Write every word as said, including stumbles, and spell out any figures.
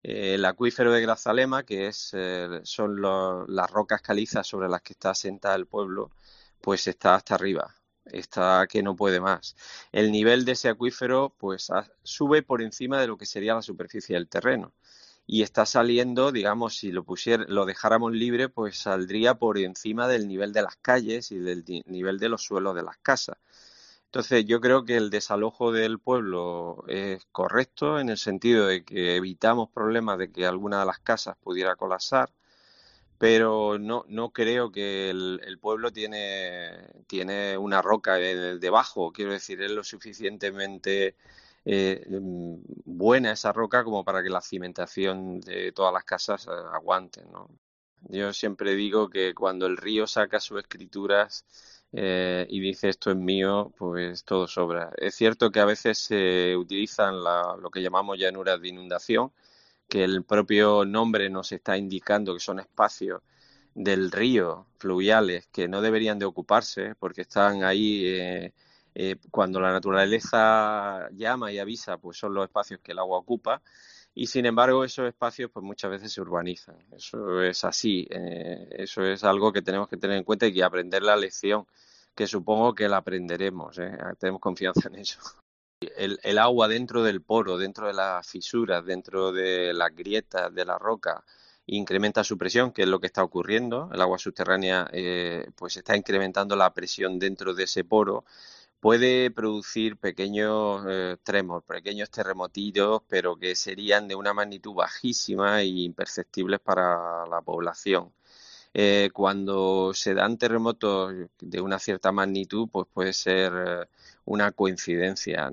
Eh, el acuífero de Grazalema, que es, eh, son lo- las rocas calizas sobre las que está asentada el pueblo, pues está hasta arriba, está que no puede más. El nivel de ese acuífero pues a- sube por encima de lo que sería la superficie del terreno y está saliendo, digamos, si lo pusiera, lo dejáramos libre, pues saldría por encima del nivel de las calles y del di- nivel de los suelos de las casas. Entonces, yo creo que el desalojo del pueblo es correcto en el sentido de que evitamos problemas de que alguna de las casas pudiera colapsar, pero no, no creo que el, el pueblo tiene, tiene una roca de- debajo. Quiero decir, es lo suficientemente eh, mm, buena esa roca como para que la cimentación de todas las casas eh, aguante, ¿no? Yo siempre digo que cuando el río saca sus escrituras eh, y dice esto es mío, pues todo sobra. Es cierto que a veces se utilizan la- lo que llamamos llanuras de inundación, que el propio nombre nos está indicando que son espacios del río fluviales que no deberían de ocuparse porque están ahí eh, eh, cuando la naturaleza llama y avisa, pues son los espacios que el agua ocupa y sin embargo esos espacios pues muchas veces se urbanizan. Eso es así, eh, eso es algo que tenemos que tener en cuenta y que aprender la lección, que supongo que la aprenderemos, ¿eh? Tenemos confianza en ello. El, el agua dentro del poro, dentro de las fisuras, dentro de las grietas de la roca, incrementa su presión, que es lo que está ocurriendo. El agua subterránea eh, pues está incrementando la presión dentro de ese poro. Puede producir pequeños eh, tremor, pequeños terremotillos, pero que serían de una magnitud bajísima e imperceptibles para la población. Eh, cuando se dan terremotos de una cierta magnitud, pues puede ser eh, una coincidencia.